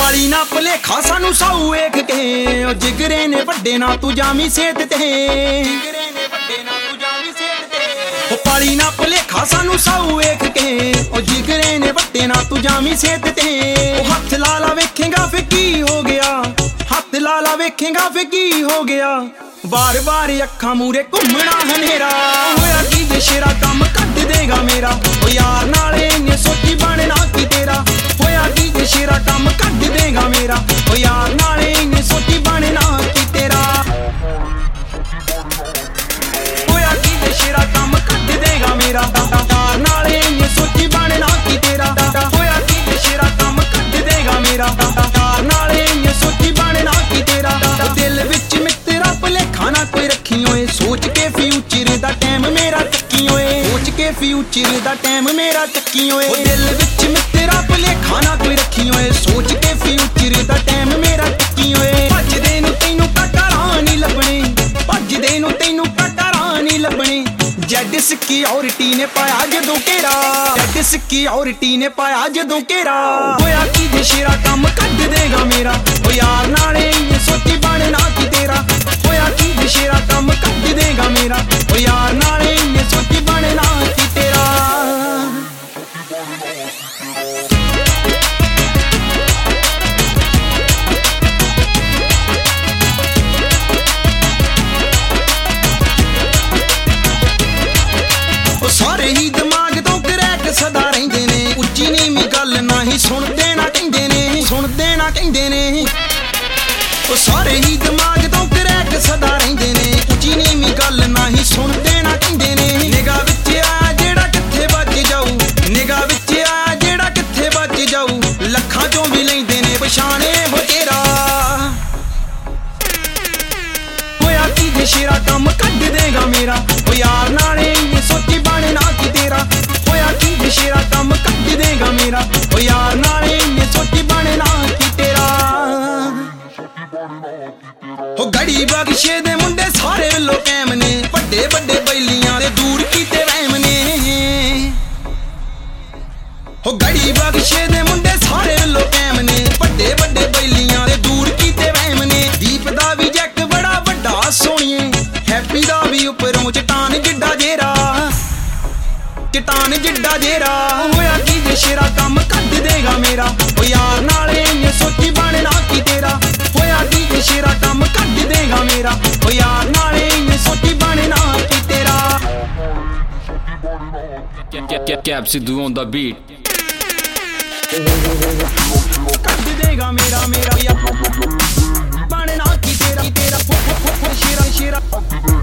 ਪਾਲੀ ਨਾ ਭੁਲੇਖਾ ਸਾਨੂੰ ਸਾਊ ਵੇਖ ਕੇ ਉਹ ਜਿਗਰੇ ਨੇ ਵੱਡੇ ਨਾ ਤੂੰ ਜਾਮੀ ਸੇਧ ਤੇ ਜਿਗਰੇ ਨੇ ਵੱਡੇ ਨਾ ਤੂੰ ਜਾਮੀ ਸੇਧ ਤੇ ਉਹ ਪਾਲੀ ਨਾ ਭੁਲੇਖਾ ਸਾਨੂੰ ਸਾਊ ਵੇਖ ਕੇ ਉਹ ਜਿਗਰੇ ਨੇ ਵੱਡੇ ਨਾ ਤੂੰ ਜਾਮੀ ਸੇਧ ਤੇ ਉਹ ਹੱਥ ਲਾ ਲਾ ਵੇਖੇਗਾ ਫੇ ਕੀ ਹੋ ਗਿਆ ਹੱਥ ਲਾ ਲਾ ਵੇਖੇਗਾ ਫੇ ਕੀ ਹੋ ਗਿਆ ਬਾਰ ਬਾਰ ਅੱਖਾਂ ਮੂਰੇ ਘੁੰਮਣਾ ਹਨੇਰਾ ਹੋਇਆ ਕੀ ਜੇ ਸ਼ੇਰਾ ਕੰਮ ਕੱਢ ਦੇਗਾ ਮੇਰਾ ਉਹ ਯਾਰ ਨਾਲੇ ਇੰਨੇ ਸੋਚੀ ਬਣਨਾ ਕੀ ਤੇਰਾ ਹੋਇਆ ਕੀ ਜੇ ਸ਼ੇਰਾ ਕੰਮ ਕੱਢ ਦੇਗਾ ਮੇਰਾ ਉਹ ਯਾਰ ਨਾਲੇ ਇੰਨੇ ਸੋਚੀ ਬਣਨਾ ਕੀ ਤੇਰਾ ਹੋਇਆ ਕੀ ਜੇ ਸ਼ੇਰਾ ਕੰਮ ਕੱਢ ਦੇਗਾ ਮੇਰਾ ਯਾਰ ਨਾਲੇ ਇੰਨੇ ਸੋਚੀ ਬਣਨਾ ਕੀ ਤੇਰਾ ਹੋਇਆ ਕੀ ਜੇ ਸ਼ੇਰਾ ਕੰਮ ਕੱਢ ਦੇਗਾ ਮੇਰਾ ਯਾਰ ਨਾਲੇ ਇੰਨੇ ਸੋਚੀ ਬਣਨਾ ਕੀ ਤੇਰਾ ਦਿਲ ਵਿੱਚ ਮਿੱਤਰਾ ਭੁਲੇਖਾ ਨਾ ਕੋਈ ਰੱਖੀ ਓਏ ਸੋਚ ਕੇ ਫਿਊਚਰ ਦਾ ਟਾਈਮ ਮੇਰਾ ਚੱਕੀ ਓਏ ਸੋਚ ਕੇ ਫਿਊਚਰ ਦਾ ਟਾਈਮ ਮੇਰਾ ਚੱਕੀ ਓਏ ਦਿਲ ਵਿੱਚ ਮਿੱਤਰਾ ਭੁਲੇਖਾ ਨਾ ਕੋਈ ਰੱਖੀ ਓਏ ਸੋਚ ਕੇ ਫਿਊਚਰ ਦਾ ਟਾਈਮ ਮੇਰਾ ਚੱਕੀ ਓਏ ਭੱਜਦੇ ਨੂੰ ਤੈਨੂੰ ਟਕਰਾਂ ਨਹੀਂ ਲੱਭਣੀ ਭੱਜਦੇ ਨੂੰ ਤੈਨੂੰ ਟਕਰਾਂ ਨਹੀਂ ਲੱਭਣੀ ਜੈਡ ਸਿਕਿਉਰਿਟੀ ਨੇ ਪਾਇਆ ਜਦੋਂ ਘੇਰਾ ਜੈਡ ਸਿਕਿਉਰਿਟੀ ਨੇ ਪਾਇਆ ਜਦੋਂ ਘੇਰਾ ਹੋਇਆ ਕੀ ਜੇ ਸ਼ੇਰਾ ਕੰਮ ਕੱਢ ਦੇਗਾ ਮੇਰਾ ਉਹ ਯਾਰ ਨਾਲੇ ਇਹ ਸੋਚੀ ਬਣਨਾ ਕੀ ਤੇਰਾ ਹੋਇਆ ਕੀ ਜੇ ਸ਼ੇਰਾ ਕੰਮ ਕੱਢ ਦੇਗਾ ਮੇਰਾ ਉਹ ਯਾਰ ਨਾਲੇ ਇਹ ਸੋਚੀ ਬਣਨਾ ਕੀ ਤੇਰਾ ਸਾਰੇ ਹੀ ਦਿਮਾਗ ਤੋਂ ਕਰੈਕ ਸਦਾ ਰਹਿੰਦੇ ਨੇ ਉੱਚੀ ਨੀਵੀਂ ਗੱਲ ਨਾ ਹੀ ਸੁਣਦੇ ਨਾ ਕਹਿੰਦੇ ਨੇ ਸੁਣਦੇ ਨਾ ਕਹਿੰਦੇ ਨੇ ਉਹ ਸਾਰੇ ਹੀ ਦਿਮਾਗ ਤੋਂ ਕਰੈਕ ਸਦਾ ਰਹਿੰਦੇ ਨੇ ਉੱਚੀ ਨੀਵੀਂ ਗੱਲ ਨਾ ਹੀ ਸੁਣਦੇ ਨਾ ਕਹਿੰਦੇ ਨੇ ਨਿਗਾਹ ਵਿੱਚ ਆ ਜਿਹੜਾ ਕਿੱਥੇ ਵੱਜ ਜਾਊ ਨਿਗਾਹ ਵਿੱਚ ਆ ਜਿਹੜਾ ਕਿੱਥੇ ਵੱਜ ਜਾਊ ਲੱਖਾਂ ਚੋਂ ਵੀ ਲੈਂਦੇ ਨੇ ਪਛਾਣੇ ਹੋ ਤੇਰਾ ਹੋਇਆ ਕੀ ਜੇ ਸ਼ੇਰਾ ਕੰਮ ਕੱਢ ਦੇਗਾ ਮੇਰਾ ਉਹ ਯਾਰ ਨਾਲੇ ਇਹ ਸੋਚੀ ਬਣਨਾ ਕੀ ਤੇਰਾ ਹੋਇਆ ਕੀ ਜੇ ਸ਼ੇਰਾ ਕੰਮ ਕੱਢ ਦੇਗਾ ਮੇਰਾ ਉਹ ਯਾਰ ਨਾਲੇ ਇਹ ਸੋਚੀ ਬਣਨਾ ਕੀ ਤੇਰਾ ਉਹ ਗੜੀ ਬਖਸ਼ੇ ਦੇ ਮੁੰਡੇ ਸਾਰੇ ਵੱਲੋਂ ਕੈਮ ਨੇ ਵੱਡੇ ਵੱਡੇ ਬੈਲੀਆਂ ਦੇ ਦੂਰ ਕੀਤੇ ਵਹਿਮ ਨੇ ਉਹ ਗੜੀ ਬਖਸ਼ੇ ਦੇ ਮੁੰਡੇ ਸਾਰੇ ਵੱਲੋਂ ਕੈਮ ਨੇ ਵੱਡੇ ਵੱਡੇ ਬੈਲੀਆਂ ਦੇ ਦੂਰ ਕੀਤੇ ਵਹਿਮ ਨੇ ਦੀਪ ਦਾ ਵੀ ਜੈਕ ਬੜਾ ਵੱਡਾ ਸੋਹਣੀਏ ਹੈਪੀ ਦਾ ਵੀ ਉੱਪਰੋਂ ਚਟਾਨ ਜਿੱਡਾ ਜੇਰਾ ਚਟਾਨ ਜਿੱਡਾ ਜੇਰਾ ਹੋਇਆ ਕੀ ਜੇ ਸ਼ੇਰਾ ਕੰਮ ਕੱਢ ਦੇਗਾ ਮੇਰਾ ਉਹ ਯਾਰ ਨਾਲੇ ਇਹ ਸੋਚੀ ਬਣਨਾ ਕੀ ਤੇਰਾ ਹੋਇਆ ਕੀ ਜੇ ਸ਼ੇਰਾ ਕੰਮ ਕੱਢ ਦੇਗਾ ਮੇਰਾ ਉਹ ਯਾਰ ਨਾਲੇ ਇਹ ਸੋਚੀ ਬਣਨਾ ਕੀ ਤੇਰਾ cap Sidhu on the beat ਕੱਢ ਦੇਗਾ ਮੇਰਾ ਮੇਰਾ ਬਣਨਾ ਕੀ ਤੇਰਾ ਸ਼ੇਰਾ ਸ਼ੇਰਾ